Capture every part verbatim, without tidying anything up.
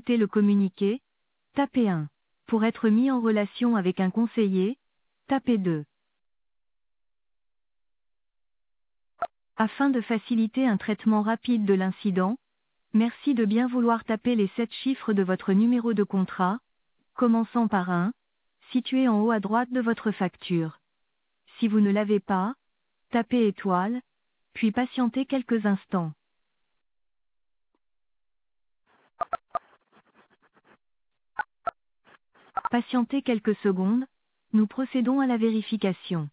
écouter le communiqué, tapez un. Pour être mis en relation avec un conseiller, tapez deux. Afin de faciliter un traitement rapide de l'incident, merci de bien vouloir taper les sept chiffres de votre numéro de contrat, commençant par un, situé en haut à droite de votre facture. Si vous ne l'avez pas, tapez étoile, puis patientez quelques instants. Patientez quelques secondes, nous procédons à la vérification.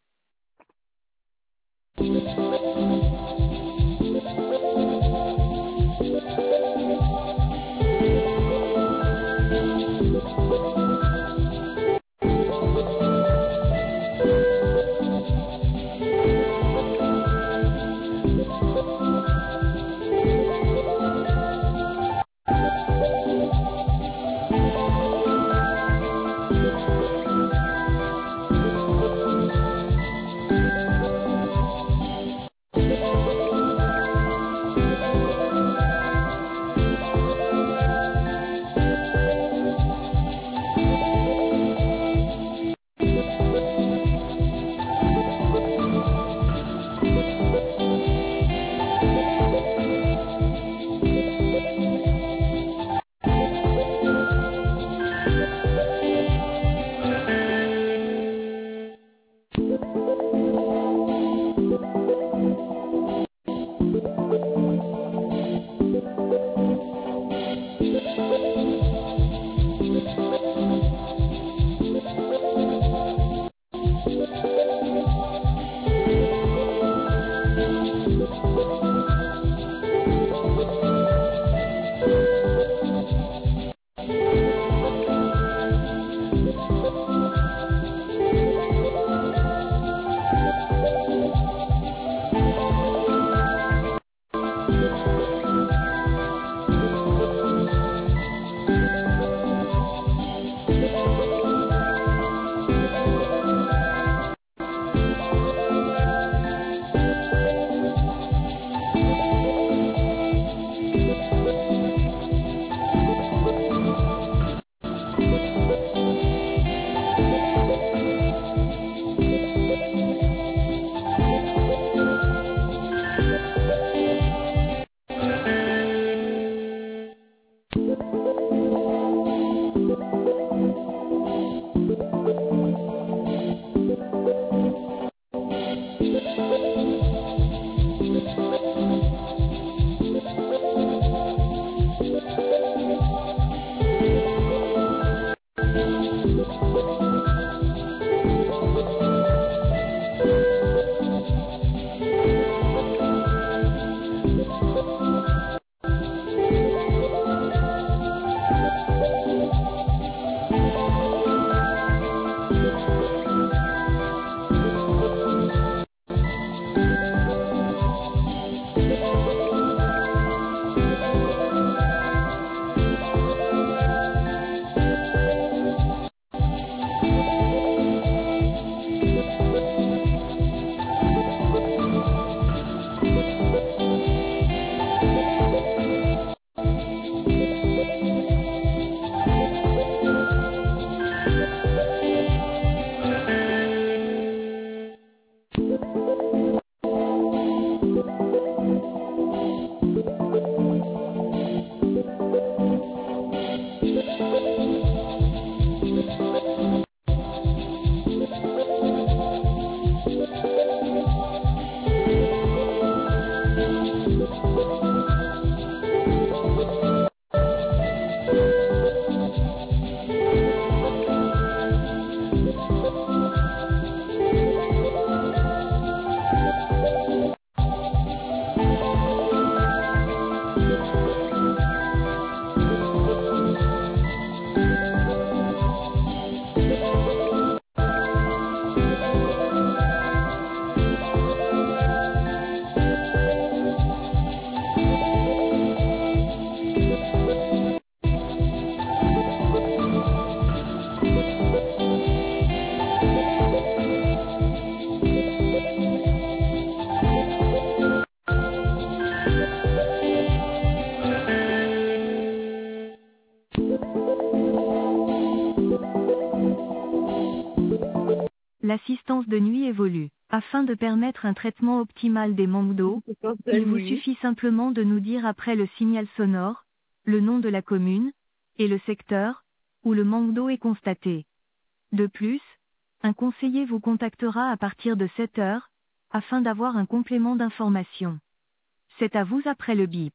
L'assistance de nuit évolue. Afin de permettre un traitement optimal des manques d'eau, Assistance de il vous nuit. suffit simplement de nous dire après le signal sonore, le nom de la commune, et le secteur, où le manque d'eau est constaté. De plus, un conseiller vous contactera à partir de sept heures, afin d'avoir un complément d'information. C'est à vous après le bip.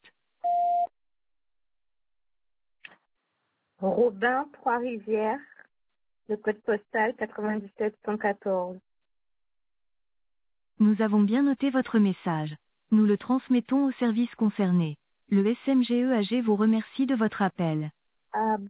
Robin, Trois-Rivières, le code postal quatre-vingt-dix-sept cent quatorze. Nous avons bien noté votre message. Nous le transmettons au service concerné. Le S M G E A G vous remercie de votre appel. Ah,